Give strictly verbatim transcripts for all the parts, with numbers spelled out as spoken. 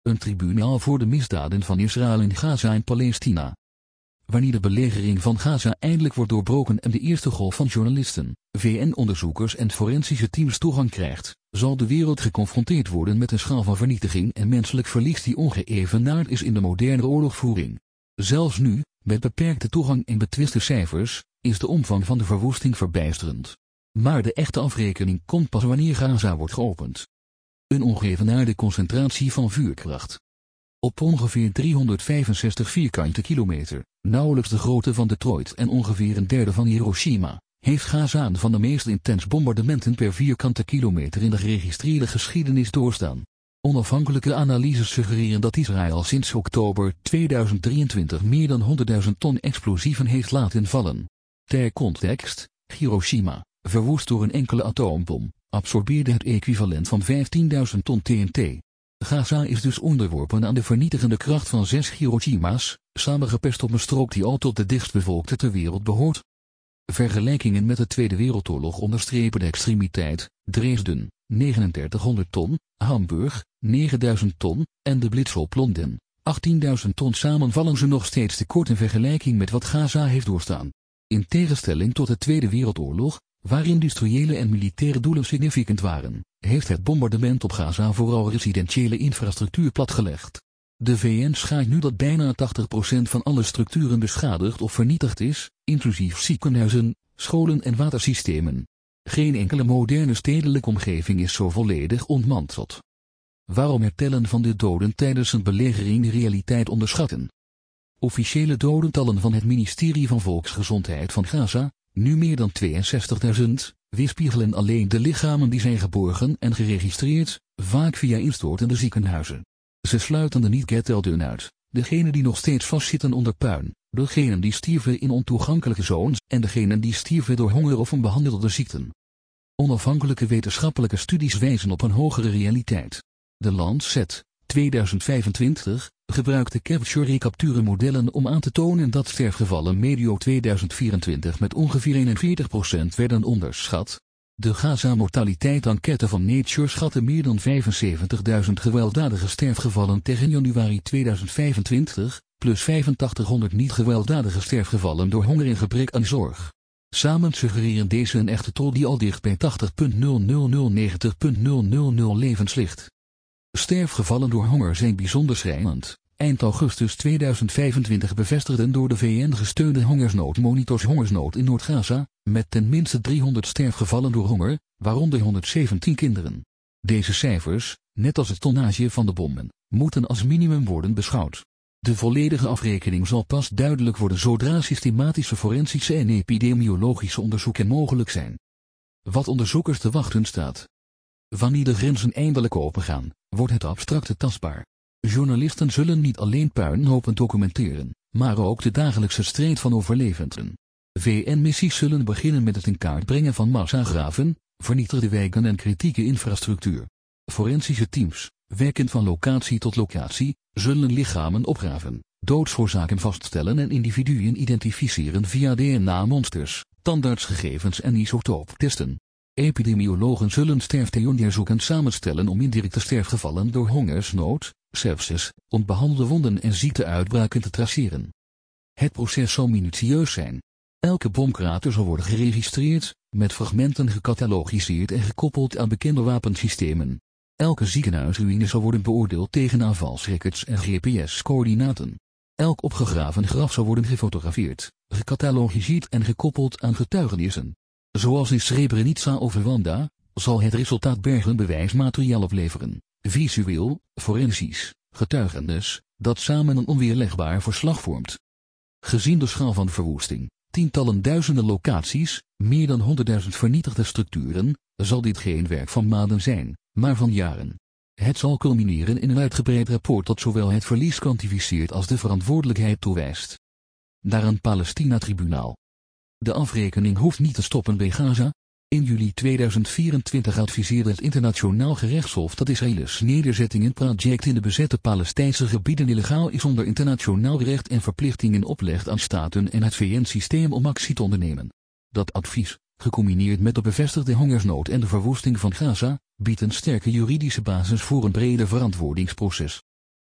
Een tribunaal voor de misdaden van Israël in Gaza en Palestina. Wanneer de belegering van Gaza eindelijk wordt doorbroken en de eerste golf van journalisten, V N-onderzoekers en forensische teams toegang krijgt, zal de wereld geconfronteerd worden met een schaal van vernietiging en menselijk verlies die ongeëvenaard is in de moderne oorlogvoering. Zelfs nu, met beperkte toegang en betwiste cijfers, is de omvang van de verwoesting verbijsterend. Maar de echte afrekening komt pas wanneer Gaza wordt geopend. Een ongeëvenaarde concentratie van vuurkracht. Op ongeveer driehonderdvijfenzestig vierkante kilometer, nauwelijks de grootte van Detroit en ongeveer een derde van Hiroshima, heeft Gaza een van de meest intens bombardementen per vierkante kilometer in de geregistreerde geschiedenis doorstaan. Onafhankelijke analyses suggereren dat Israël sinds oktober tweeduizend drieëntwintig meer dan honderdduizend ton explosieven heeft laten vallen. Ter context, Hiroshima, verwoest door een enkele atoombom, absorbeerde het equivalent van vijftienduizend ton T N T. Gaza is dus onderworpen aan de vernietigende kracht van zes Hiroshima's, samengepest op een strook die al tot de dichtstbevolkte ter wereld behoort. Vergelijkingen met de Tweede Wereldoorlog onderstrepen de extremiteit. Dresden, negenendertighonderd ton, Hamburg, negenduizend ton, en de Blitz op Londen, achttienduizend ton. Samen vallen ze nog steeds tekort in vergelijking met wat Gaza heeft doorstaan. In tegenstelling tot de Tweede Wereldoorlog, waar industriële en militaire doelen significant waren, heeft het bombardement op Gaza vooral residentiële infrastructuur platgelegd. De V N schat nu dat bijna tachtig procent van alle structuren beschadigd of vernietigd is, inclusief ziekenhuizen, scholen en watersystemen. Geen enkele moderne stedelijke omgeving is zo volledig ontmanteld. Waarom het tellen van de doden tijdens een belegering de realiteit onderschatten? Officiële dodentallen van het ministerie van Volksgezondheid van Gaza, nu meer dan tweeënzestigduizend, weerspiegelen alleen de lichamen die zijn geborgen en geregistreerd, vaak via instortende ziekenhuizen. Ze sluiten de niet-getelden uit, degenen die nog steeds vastzitten onder puin, degenen die stierven in ontoegankelijke zones en degenen die stierven door honger of onbehandelde ziekten. Onafhankelijke wetenschappelijke studies wijzen op een hogere realiteit. De Lancet, tweeduizend vijfentwintig, gebruikte capture-recapture-modellen om aan te tonen dat sterfgevallen medio tweeduizend vierentwintig met ongeveer eenenveertig procent werden onderschat. De Gaza-mortaliteit-enquête van Nature schatte meer dan vijfenzeventigduizend gewelddadige sterfgevallen tegen januari tweeduizend vijfentwintig, plus vijfentachtighonderd niet-gewelddadige sterfgevallen door honger en gebrek aan zorg. Samen suggereren deze een echte tol die al dicht bij tachtig komma nul nul nul negentig komma nul nul nul levens ligt. Sterfgevallen door honger zijn bijzonder schrijnend. Eind augustus tweeduizend vijfentwintig bevestigden door de V N gesteunde hongersnoodmonitors hongersnood in Noord-Gaza, met ten minste driehonderd sterfgevallen door honger, waaronder honderdzeventien kinderen. Deze cijfers, net als het tonnage van de bommen, moeten als minimum worden beschouwd. De volledige afrekening zal pas duidelijk worden zodra systematische forensische en epidemiologische onderzoeken mogelijk zijn. Wat onderzoekers te wachten staat. Wanneer de grenzen eindelijk opengaan, wordt het abstracte tastbaar. Journalisten zullen niet alleen puinhopen documenteren, maar ook de dagelijkse strijd van overlevenden. V N-missies zullen beginnen met het in kaart brengen van massagraven, vernietigde wijken en kritieke infrastructuur. Forensische teams, werkend van locatie tot locatie, zullen lichamen opgraven, doodsoorzaken vaststellen en individuen identificeren via D N A-monsters, tandartsgegevens en isotooptesten. Epidemiologen zullen sterfteonderzoeken samenstellen om indirecte sterfgevallen door hongersnood, sepsis, onbehandelde wonden en ziekteuitbraken te traceren. Het proces zal minutieus zijn. Elke bomkrater zal worden geregistreerd, met fragmenten gecatalogiseerd en gekoppeld aan bekende wapensystemen. Elke ziekenhuisruïne zal worden beoordeeld tegen aanvalsrecords en G P S-coördinaten. Elk opgegraven graf zal worden gefotografeerd, gecatalogiseerd en gekoppeld aan getuigenissen. Zoals in Srebrenica of Rwanda, zal het resultaat bergen bewijsmateriaal opleveren, visueel, forensisch, getuigenis, dat samen een onweerlegbaar verslag vormt. Gezien de schaal van de verwoesting, tientallen duizenden locaties, meer dan honderdduizend vernietigde structuren, zal dit geen werk van maanden zijn, maar van jaren. Het zal culmineren in een uitgebreid rapport dat zowel het verlies kwantificeert als de verantwoordelijkheid toewijst. Naar een Palestina-tribunaal. De afrekening hoeft niet te stoppen bij Gaza. In juli tweeduizend vierentwintig adviseerde het Internationaal Gerechtshof dat Israëls nederzettingenproject in de bezette Palestijnse gebieden illegaal is onder internationaal recht en verplichtingen oplegt aan staten en het V N-systeem om actie te ondernemen. Dat advies, gecombineerd met de bevestigde hongersnood en de verwoesting van Gaza, biedt een sterke juridische basis voor een breder verantwoordingsproces.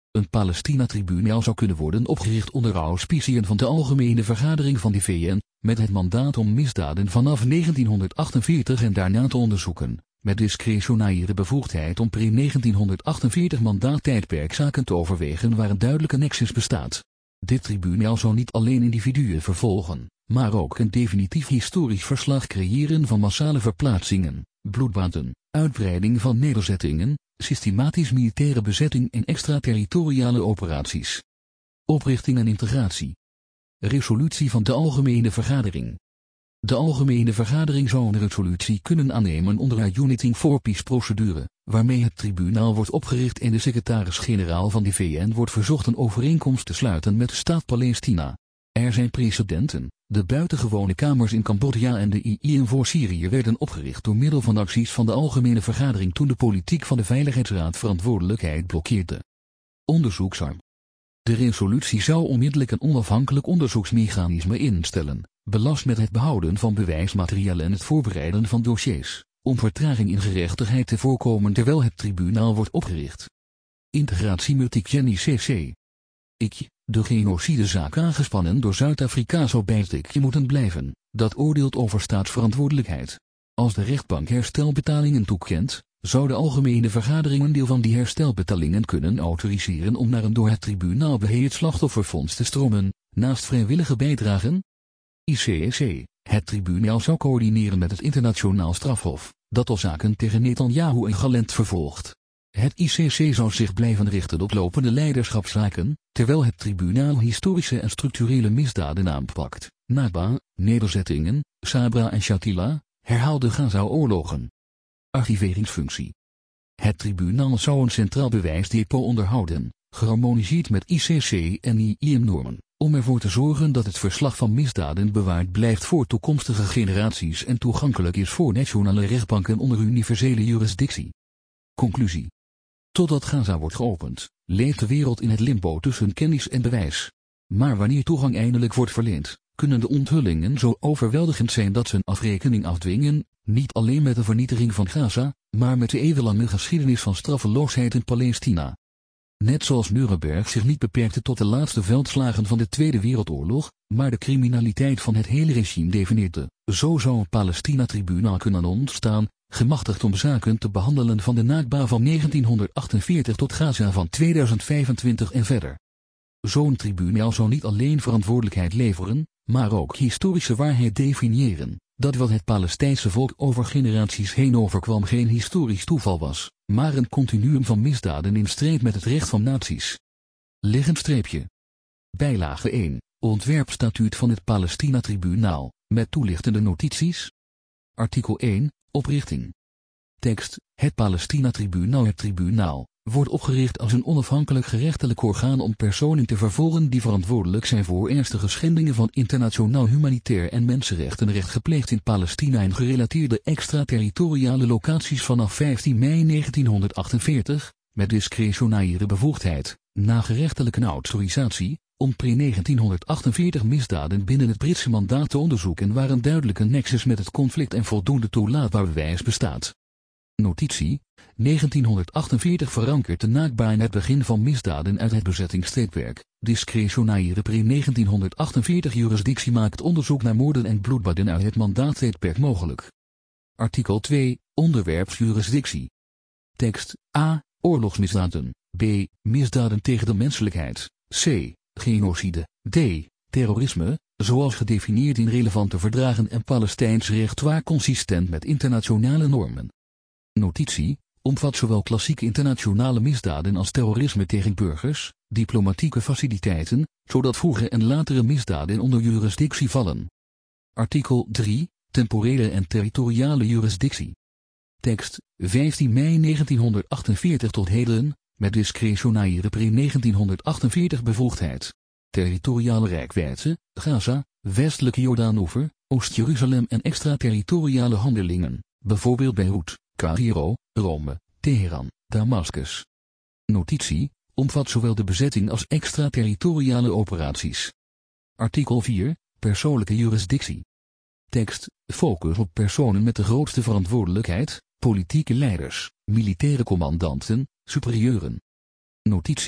Een Palestina-tribunaal zou kunnen worden opgericht onder auspiciën van de Algemene Vergadering van de V N, met het mandaat om misdaden vanaf negentienhonderdachtenveertig en daarna te onderzoeken, met discretionaire bevoegdheid om pre-negentienhonderdachtenveertig mandaattijdperkzaken te overwegen waar een duidelijke nexus bestaat. Dit tribunaal zou niet alleen individuen vervolgen, maar ook een definitief historisch verslag creëren van massale verplaatsingen, bloedbaden, uitbreiding van nederzettingen, systematisch militaire bezetting en extraterritoriale operaties. Oprichting en integratie. Resolutie van de Algemene Vergadering. De Algemene Vergadering zou een resolutie kunnen aannemen onder haar Uniting for Peace procedure, waarmee het tribunaal wordt opgericht en de secretaris-generaal van de V N wordt verzocht een overeenkomst te sluiten met de staat Palestina. Er zijn precedenten. De buitengewone kamers in Cambodja en de I I M voor Syrië werden opgericht door middel van acties van de Algemene Vergadering toen de politiek van de Veiligheidsraad verantwoordelijkheid blokkeerde. Onderzoeksarm. De resolutie zou onmiddellijk een onafhankelijk onderzoeksmechanisme instellen, belast met het behouden van bewijsmateriaal en het voorbereiden van dossiers, om vertraging in gerechtigheid te voorkomen terwijl het tribunaal wordt opgericht. Integratie multi-Jenny C C. Ik, de genocidezaak aangespannen door Zuid-Afrika zou bij het ikje moeten blijven, dat oordeelt over staatsverantwoordelijkheid. Als de rechtbank herstelbetalingen toekent, zou de Algemene Vergadering een deel van die herstelbetalingen kunnen autoriseren om naar een door het tribunaal beheerd slachtofferfonds te stromen, naast vrijwillige bijdragen. I C C, het tribunaal zou coördineren met het internationaal strafhof, dat al zaken tegen Netanyahu en Galent vervolgt. Het I C C zou zich blijven richten op lopende leiderschapszaken, terwijl het tribunaal historische en structurele misdaden aanpakt, Nakba, nederzettingen, Sabra en Shatila, herhaalde Gaza-oorlogen. Archiveringsfunctie. Het tribunaal zou een centraal bewijsdepot onderhouden, geharmoniseerd met I C C en I I M-normen, om ervoor te zorgen dat het verslag van misdaden bewaard blijft voor toekomstige generaties en toegankelijk is voor nationale rechtbanken onder universele jurisdictie. Conclusie. Totdat Gaza wordt geopend, leeft de wereld in het limbo tussen kennis en bewijs. Maar wanneer toegang eindelijk wordt verleend, kunnen de onthullingen zo overweldigend zijn dat ze een afrekening afdwingen, niet alleen met de vernietiging van Gaza, maar met de eeuwenlange geschiedenis van straffeloosheid in Palestina. Net zoals Nuremberg zich niet beperkte tot de laatste veldslagen van de Tweede Wereldoorlog, maar de criminaliteit van het hele regime definieerde, zo zou een Palestina-tribunaal kunnen ontstaan, gemachtigd om zaken te behandelen van de Nakba van negentienhonderdachtenveertig tot Gaza van tweeduizend vijfentwintig en verder. Zo'n tribunaal zou niet alleen verantwoordelijkheid leveren, maar ook historische waarheid definiëren, dat wat het Palestijnse volk over generaties heen overkwam geen historisch toeval was, maar een continuum van misdaden in strijd met het recht van naties. Liggend streepje. Bijlage één. Ontwerpstatuut van het Palestina-tribunaal, met toelichtende notities. Artikel één. Oprichting. Tekst. Het Palestina-tribunaal. Het tribunaal wordt opgericht als een onafhankelijk gerechtelijk orgaan om personen te vervolgen die verantwoordelijk zijn voor ernstige schendingen van internationaal humanitair en mensenrechtenrecht gepleegd in Palestina en gerelateerde extraterritoriale locaties vanaf vijftien mei negentienhonderdachtenveertig, met discretionaire bevoegdheid, na gerechtelijke autorisatie, om pre-negentienhonderdachtenveertig misdaden binnen het Britse mandaat te onderzoeken waar een duidelijke nexus met het conflict en voldoende toelaatbaar bewijs bestaat. Notitie. negentienhonderdachtenveertig verankert de Nakba in het begin van misdaden uit het bezettingstijdperk. Discretionaire pre-negentienhonderdachtenveertig jurisdictie maakt onderzoek naar moorden en bloedbaden uit het mandaattijdperk mogelijk. Artikel twee. Onderwerpsjurisdictie. Tekst. A. Oorlogsmisdaden. B. Misdaden tegen de menselijkheid. C. Genocide. D. Terrorisme, zoals gedefinieerd in relevante verdragen en Palestijns recht waar consistent met internationale normen. Notitie. Omvat zowel klassieke internationale misdaden als terrorisme tegen burgers, diplomatieke faciliteiten, zodat vroege en latere misdaden onder jurisdictie vallen. Artikel drie. Temporele en territoriale jurisdictie. Tekst. vijftien mei negentienhonderdachtenveertig tot heden, met discretionaire pre-negentienhonderdachtenveertig bevoegdheid. Territoriale reikwijdte, Gaza, westelijke Jordaanoever, Oost-Jeruzalem en extraterritoriale handelingen, bijvoorbeeld Beirut, Cairo, Rome, Teheran, Damascus. Notitie. Omvat zowel de bezetting als extraterritoriale operaties. Artikel vier. Persoonlijke jurisdictie. Tekst. Focus op personen met de grootste verantwoordelijkheid, politieke leiders, militaire commandanten, superieuren. Notitie.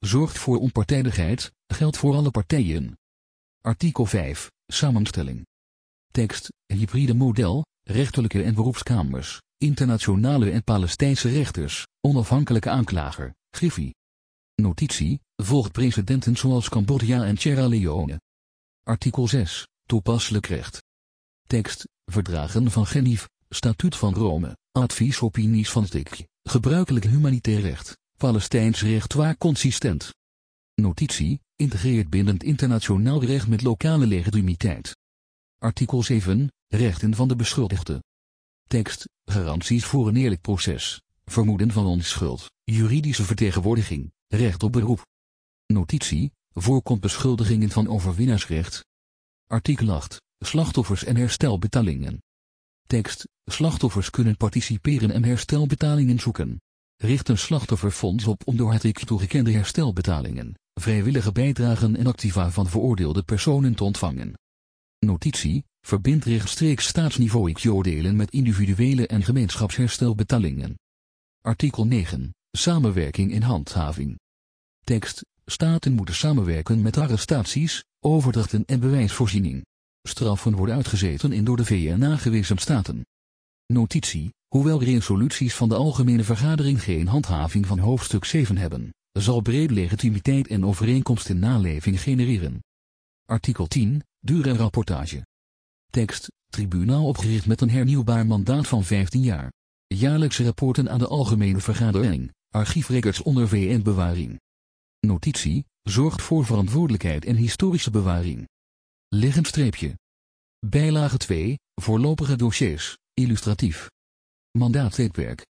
zorgt voor onpartijdigheid, geldt voor alle partijen. Artikel vijf, samenstelling. Tekst, hybride model, rechterlijke en beroepskamers, internationale en Palestijnse rechters, onafhankelijke aanklager, Griffie. Notitie, volgt precedenten zoals Cambodja en Sierra Leone. Artikel zes, toepasselijk recht. Tekst, verdragen van Genève, Statuut van Rome, adviesopinies van het I C, gebruikelijk humanitair recht, Palestijns recht waar consistent. Notitie, integreert bindend internationaal recht met lokale legitimiteit. Artikel zeven, rechten van de beschuldigde. Tekst, garanties voor een eerlijk proces, vermoeden van onschuld, juridische vertegenwoordiging, recht op beroep. Notitie, voorkomt beschuldigingen van overwinnaarsrecht. Artikel acht, slachtoffers en herstelbetalingen. Tekst, slachtoffers kunnen participeren en herstelbetalingen zoeken. Richt een slachtofferfonds op om door het I C toegekende herstelbetalingen, vrijwillige bijdragen en activa van veroordeelde personen te ontvangen. Notitie, verbindt rechtstreeks staatsniveau I C-delen met individuele en gemeenschapsherstelbetalingen. Artikel negen, samenwerking in handhaving. Tekst, staten moeten samenwerken met arrestaties, overdrachten en bewijsvoorziening. Straffen worden uitgezeten in door de V N aangewezen staten. Notitie, hoewel resoluties van de Algemene Vergadering geen handhaving van hoofdstuk zeven hebben, zal brede legitimiteit en overeenkomst in naleving genereren. Artikel tien, duur en rapportage. Tekst, tribunaal opgericht met een hernieuwbaar mandaat van vijftien jaar. Jaarlijkse rapporten aan de Algemene Vergadering, archiefrecords onder V N-bewaring. Notitie, zorgt voor verantwoordelijkheid en historische bewaring. Liggend streepje. Bijlage twee, voorlopige dossiers, illustratief. Mandaattijdperk.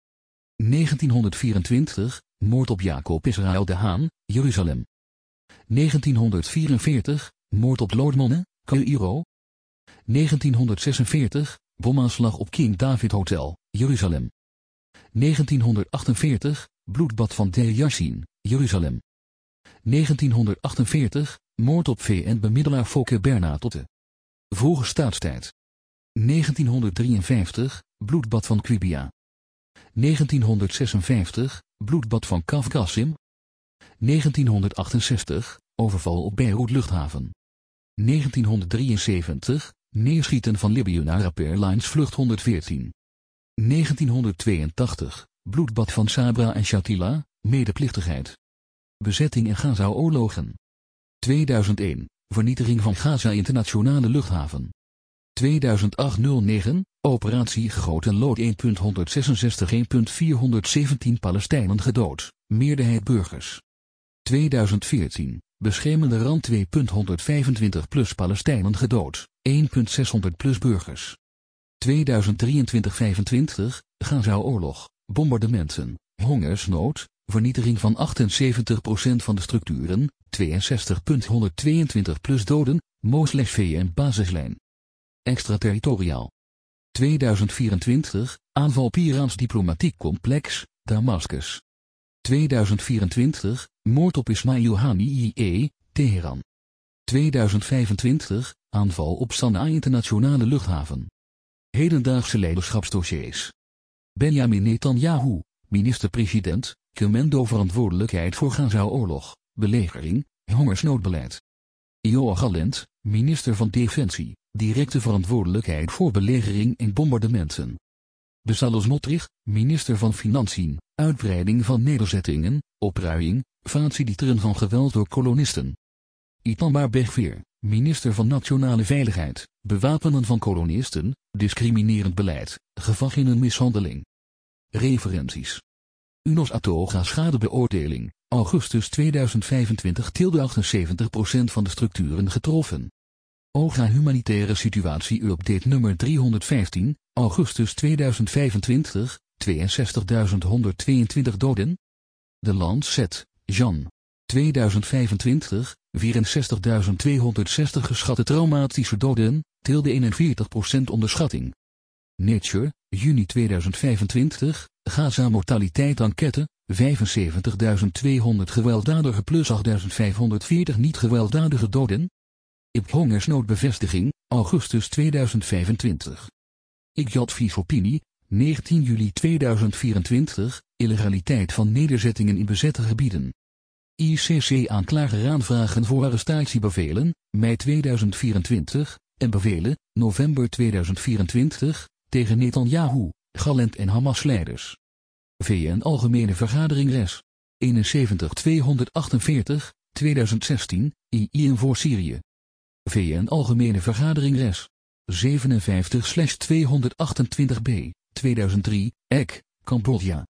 negentienhonderdvierentwintig, moord op Jacob Israël de Haan, Jeruzalem. negentienhonderdvierenveertig, moord op Lord Monne, Caïro. negentienhonderdzesenveertig, bomaanslag op King David Hotel, Jeruzalem. negentienhonderdachtenveertig, bloedbad van Deir Yassin, Jeruzalem. negentienhonderdachtenveertig, moord op V N-bemiddelaar Fokke Bernadotte. Vroege staatstijd. negentienhonderddrieënvijftig, bloedbad van Quibia. negentienhonderdzesenvijftig, bloedbad van Kaf Qasim. negentienhonderdachtenzestig, overval op Beirut luchthaven. negentienhonderddrieënzeventig, neerschieten van Libyan Arab Airlines vlucht honderdveertien. negentienhonderdtweeëntachtig, bloedbad van Sabra en Shatila, medeplichtigheid. Bezetting en Gaza-oorlogen. tweeduizend één, vernietiging van Gaza internationale luchthaven. tweeduizend acht negen, operatie Groot en Lood één punt honderdzesenzestig één punt vierhonderdzeventien Palestijnen gedood, meerderheid burgers. tweeduizend veertien, beschermende rand twee punt honderdvijfentwintig plus Palestijnen gedood, één punt zeshonderd plus burgers. tweeduizend drieëntwintig vijfentwintig, Gaza-oorlog, bombardementen, hongersnood, vernietiging van achtenzeventig procent van de structuren, tweeënzestig punt honderdtweeëntwintig plus doden, Mo/V N-basislijn. Extraterritoriaal. tweeduizend vierentwintig, aanval op Iraans diplomatiek complex, Damascus. tweeduizend vierentwintig, moord op Ismail Haniyeh, Teheran. tweeduizend vijfentwintig, aanval op Sanaa internationale luchthaven. Hedendaagse leiderschapsdossiers. Benjamin Netanyahu, minister-president, Commando verantwoordelijkheid voor Gaza-oorlog, belegering, hongersnoodbeleid. Yoav Gallant, minister van Defensie, directe verantwoordelijkheid voor belegering en bombardementen. Bezalel Smotrich, minister van Financiën, uitbreiding van nederzettingen, opruiing, faciliteren van geweld door kolonisten. Itamar Ben-Gvir, minister van Nationale Veiligheid, bewapenen van kolonisten, discriminerend beleid, gevangenenmishandeling. Referenties. U N O S-Atoga schadebeoordeling, augustus tweeduizend vijfentwintig tilde achtenzeventig procent van de structuren getroffen. O G A humanitaire situatie update nummer driehonderdvijftien, augustus tweeduizend vijfentwintig, tweeënzestigduizend honderdtweeëntwintig doden. De Lancet, Jan. tweeduizend vijfentwintig, vierenzestigduizend tweehonderdzestig geschatte traumatische doden, tilde eenenveertig procent onderschatting. Nature, juni tweeduizend vijfentwintig, Gaza mortaliteit enquête, vijfenzeventigduizend tweehonderd gewelddadige plus achtduizend vijfhonderdveertig niet gewelddadige doden. I P hongersnoodbevestiging, augustus tweeduizend vijfentwintig. I C adviesopinie, negentien juli tweeduizend vierentwintig, illegaliteit van nederzettingen in bezette gebieden. I C C-aanklager aanvragen voor arrestatiebevelen, mei tweeduizend vierentwintig, en bevelen, november tweeduizend vierentwintig, tegen Netanyahu, Galent en Hamas-leiders. V N-algemene vergadering res. eenenzeventig tweehonderdachtenveertig, tweeduizend zestien, I I voor Syrië. V N-algemene vergadering res. zevenenvijftig tweehonderdachtentwintig b, tweeduizend drie, E C, Cambodja.